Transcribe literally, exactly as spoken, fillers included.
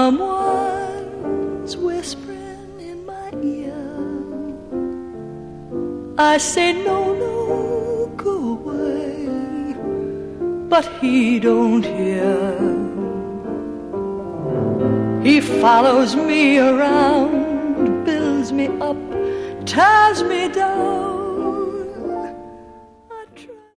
Someone's whispering in my ear. I say no, no, go away, but he don't hear. He follows me around, builds me up, tears me down.